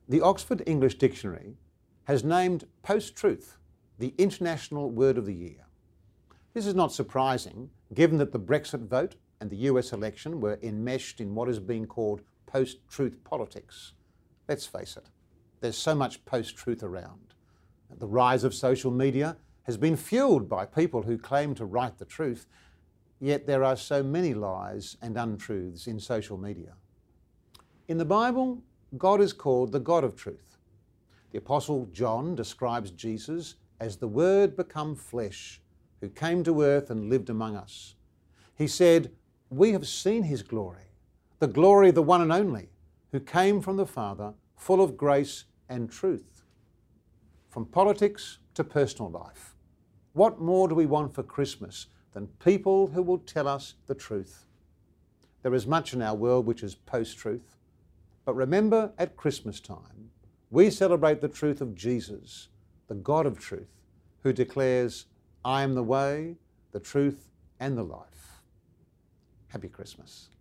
The Oxford English Dictionary has named post-truth the international word of the year. This is not surprising, given that the Brexit vote and the US election were enmeshed in what is being called post-truth politics. Let's face it, there's so much post-truth around. The rise of social media has been fueled by people who claim to write the truth, yet there are so many lies and untruths in social media. In the Bible, God is called the God of truth. The Apostle John describes Jesus as the Word become flesh, who came to earth and lived among us. He said, "We have seen his glory, the glory of the one and only, who came from the Father, full of grace and truth." From politics to personal life, what more do we want for Christmas than people who will tell us the truth? There is much in our world which is post-truth, but remember, at Christmas time, we celebrate the truth of Jesus, the God of truth, who declares, "I am the way, the truth, and the life." Happy Christmas.